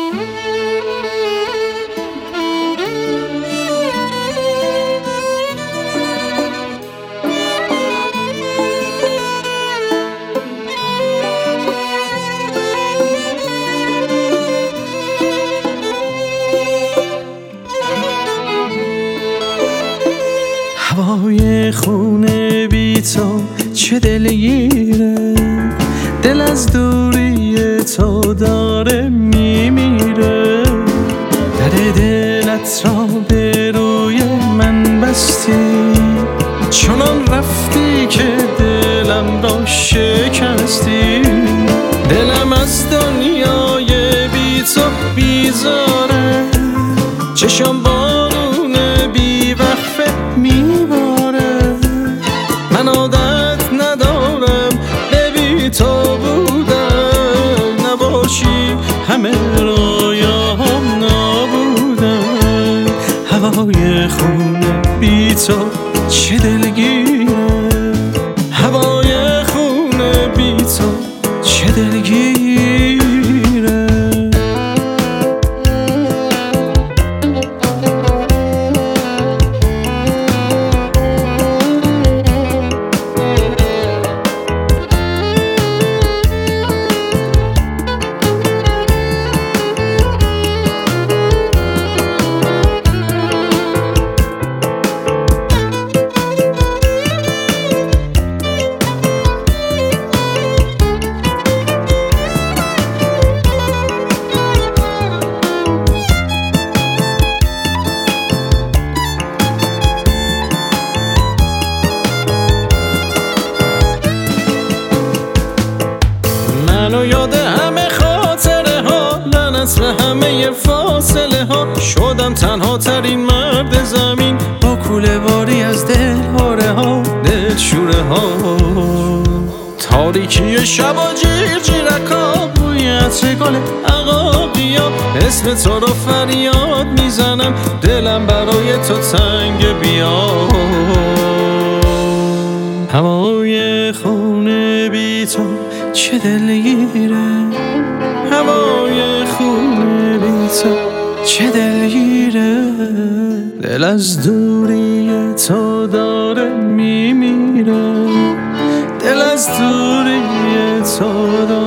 هوای خونه بی تو چه دلگیره، دل از دوری تو داره میمیره. در دلت را به روی من بستی، چنان رفتی که دلم را شکستی. دلم از دنیای بی تو بیزاره، چشم بارون بی وقفه میباره. من عادت ندارم به بی تو بودن، نباشی همه رویاهم نابودن. هوای خونه بی تو چه دلگیره، هوای خونه بی تو چه دلگیره. منو یاد همه خاطره ها، لعنت به همه فاصله ها. شدم تنها ترین مرد زمین، با کوله باری از دل هاره ها، دل شوره ها. تاریکی شب و جیر جیرکا، بوی عطر گل عقاقیا. اسم تو رو فریاد میزنم، دلم برای تو تنگ بیا. هوای خونه بی تو چه دلگیره، هوای خونه بی تو چه دلگیره. دل از دوری تو داره میمیره، دل از دوری تو داره